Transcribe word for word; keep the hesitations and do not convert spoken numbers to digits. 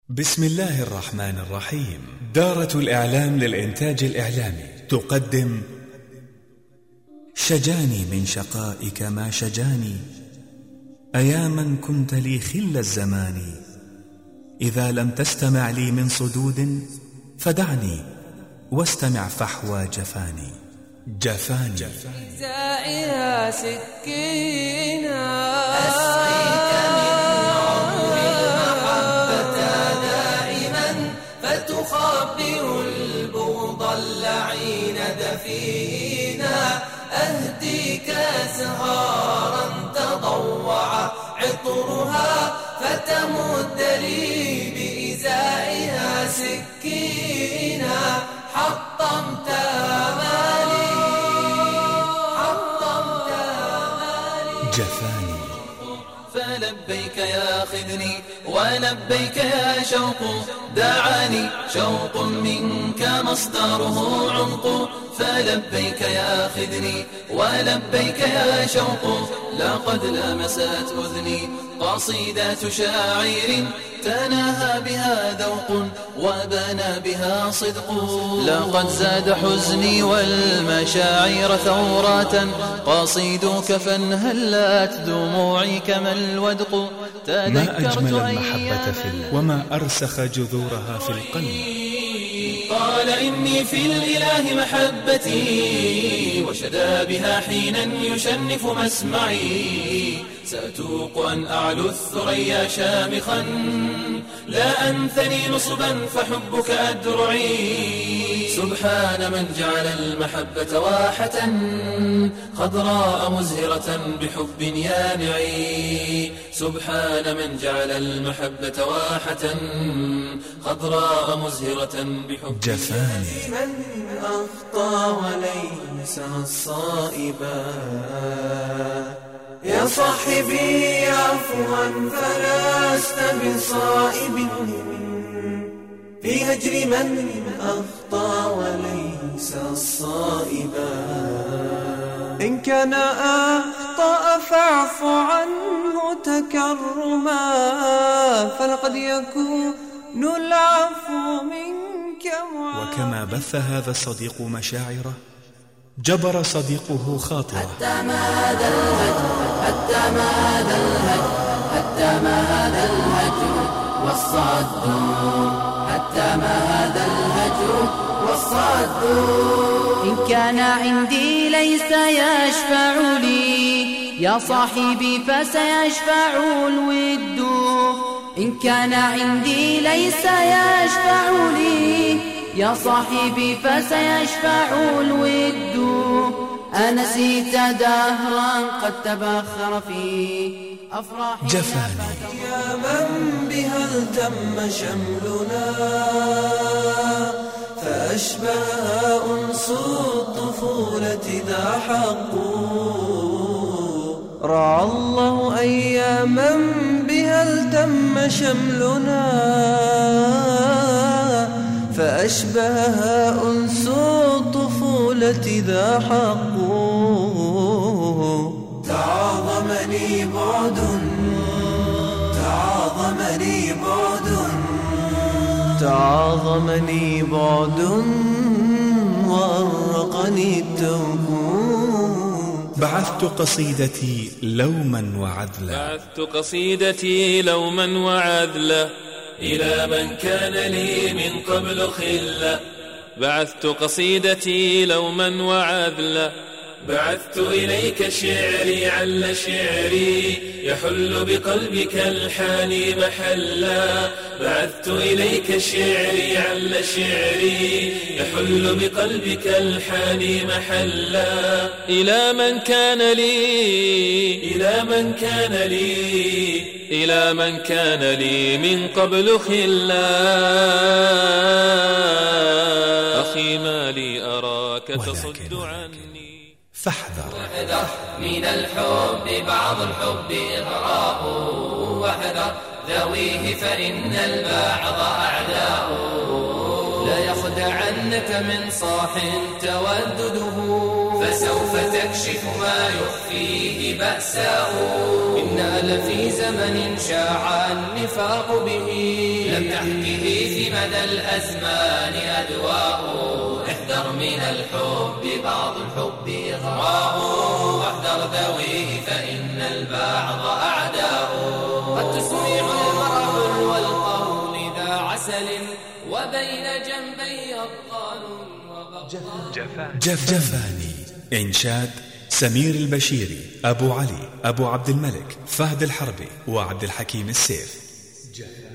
بسم الله الرحمن الرحيم. دارة الإعلام للإنتاج الإعلامي تقدم شجاني من شقائك ما شجاني، أياما كنت لي خل الزمان، إذا لم تستمع لي من صدود فدعني واستمع فحوى جفاني. جفاني زائها سكينا أسقيك من عمر المحبة دائما، فتخبر البغض اللعين دفينا. أهديك أزهارا تضوع عطرها، فتمد لي بإزائها سكينا. حطمت آمالي حطمت آمالي جفاني. فلبيك يا خذني ولبيك يا شوق، دعاني شوق منك مصدره عمق. فلبيك يا خذني ولبيك يا شوق، لقد لمست أذني قصيدة شاعر، تناهى بها ذوق وبنى بها صدق. لقد زاد حزني والمشاعر ثورة، قصيدك فانهلت دموعي كما الودق. ما أجمل المحبة في الله، وما أرسخ جذورها في القلب. قال إني في الإله محبتي، وشدا بها حينا يشنف مسمعي. سأتوق أن أعلو الثريا شامخا، لا أنثني نصبا فحبك أدرعي. سبحان من جعل المحبة واحة، خضراء مزهرة بحب يانعي. سبحان من جعل المحبة واحة، خضراء مزهرة بحب جفاني. من أخطى وليس الصائبا، يا صاحبي عفوا فلست بصائب. في هجر من أخطى وليس الصائبا، إن كان أخطأ فاعف عنه تكرما. فلقد يكون العفو منك معاما. وكما بث هذا الصديق مشاعره، جبر صديقه خاطره. حتى ما هذا الهجر حتى ما هذا الهجر حتى ما هذا الهجر والصد. حتى ما هذا الهجر والصد. إن كان عندي ليس يشفع لي، يا صاحبي فسيشفع الود. إن كان عندي ليس يشفع لي، يا صاحبي فسيشفع الود. أنسيت دهرا قد تبخر في أفراح جفاني. يا من بها التم شملنا، فأشبه أنس الطفولة ذا حق. رعى الله أياما بها التم شملنا، فأشبهها أنس الطفولة ذا حق. تعاظمني بعد تعاظمني بعد تعاظمني بعد وأرقني التوكل. بعثت قصيدتي لوما وعذلا، بعثت قصيدتي لوما وعذلا، إلى من كان لي من قبل خلة. بعثت قصيدتي لوما وعذلا، بعثت إليك شعري عل شعري، يحل بقلبك الحاني محلا. بعثت إليك شعري عل شعري، يحل بقلبك الحاني محلا. إلى من كان لي إلى من كان لي إلى من كان لي من قبل خلا. أخي ما لي أراك تصد عني. فاحذر واحذر من الحب، بعض الحب إغراء. واحذر ذويه فإن البعض أعداء. لا يخدعنك من صاح تودده، فسوف تكشف ما يخفيه بأساء. إنا لفي زمن شاع النفاق به، لم تحكه في مدى الأزمان أدواء. احذر من الحب بعض الحب إغراء، واحذر ذويه فإن البعض أعداء. قد تسمع المرح والقول ذا عسل، وبين جنبي أبطال وبطال. جفاني. إنشاد سمير البشيري، أبو علي، أبو عبد الملك، فهد الحربي، وعبد الحكيم السيف.